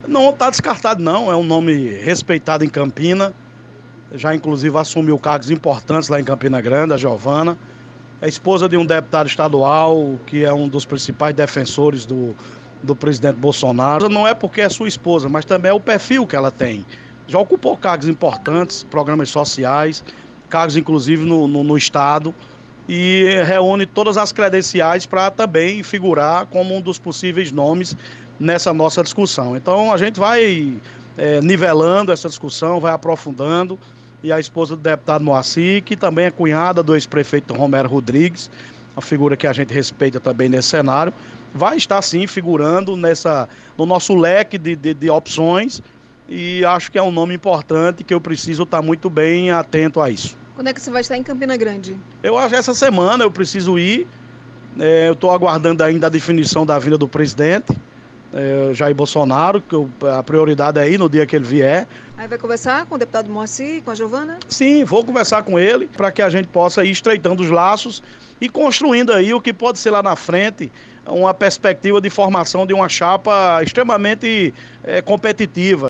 Não está descartado não, é um nome respeitado em Campina, já inclusive assumiu cargos importantes lá em Campina Grande, a Giovana. É esposa de um deputado estadual, que é um dos principais defensores do presidente Bolsonaro. Não é porque é sua esposa, mas também é o perfil que ela tem. Já ocupou cargos importantes, programas sociais, cargos inclusive no Estado, e reúne todas as credenciais para também figurar como um dos possíveis nomes nessa nossa discussão. Então a gente vai nivelando essa discussão, vai aprofundando, e a esposa do deputado Moacir, que também é cunhada do ex-prefeito Romero Rodrigues, uma figura que a gente respeita também nesse cenário, vai estar sim figurando no nosso leque de opções, e acho que é um nome importante que eu preciso estar muito bem atento a isso. Quando é que você vai estar em Campina Grande? Eu acho que essa semana eu preciso ir, eu estou aguardando ainda a definição da vinda do presidente, Jair Bolsonaro, que a prioridade é ir no dia que ele vier. Aí vai conversar com o deputado Moacir, com a Giovana? Sim, vou conversar com ele para que a gente possa ir estreitando os laços e construindo aí o que pode ser lá na frente uma perspectiva de formação de uma chapa extremamente competitiva.